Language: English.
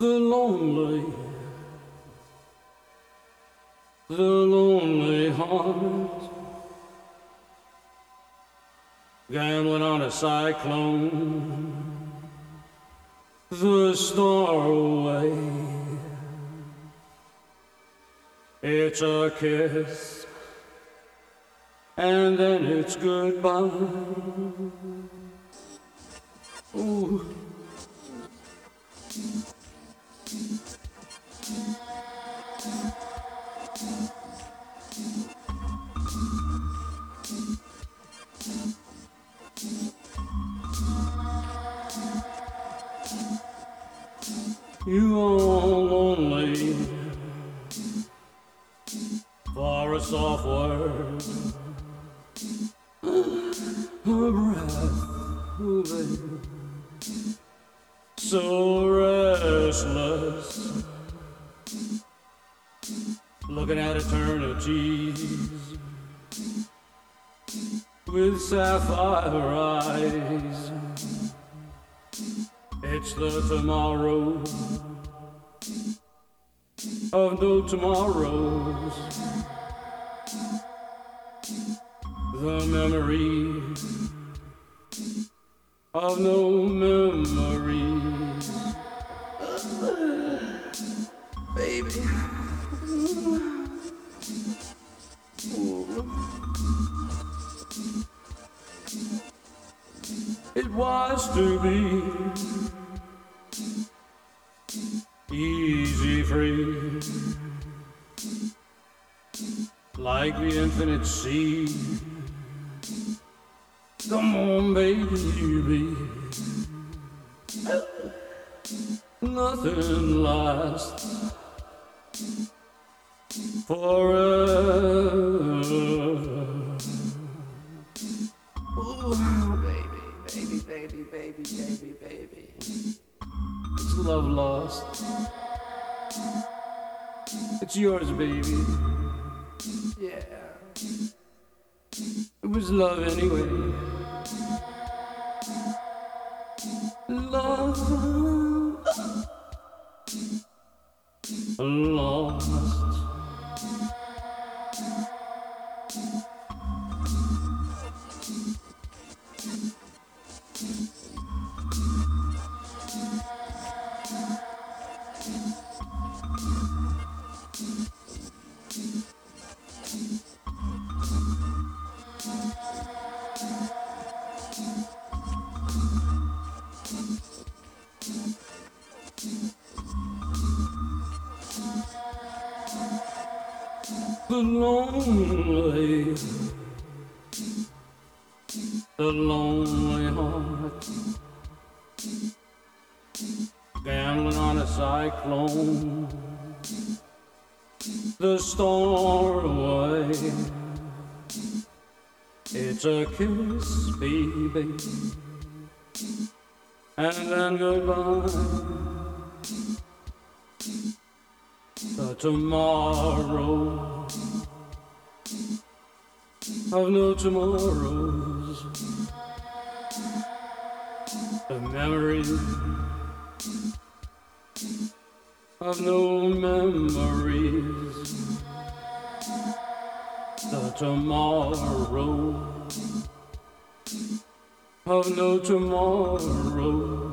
lonely, the lonely heart, gambling on a cyclone, the star away. It's a kiss, and then it's goodbye. Ooh. You are lonely for a soft word, a breath, oh baby, so restless, looking at eternities with sapphire eyes. It's the tomorrow of no tomorrows, the memory of no memories. Baby. It was to be easy free, like the infinite sea. Come on, baby, nothing lasts forever. Ooh, baby. It's love lost. It's yours, baby. Yeah. It was love anyway. Love lost. The lonely heart, gambling on a cyclone, the storm away. It's a kiss, baby, and then goodbye. The tomorrow of no tomorrows, the memory of no memories, the tomorrow of no tomorrow.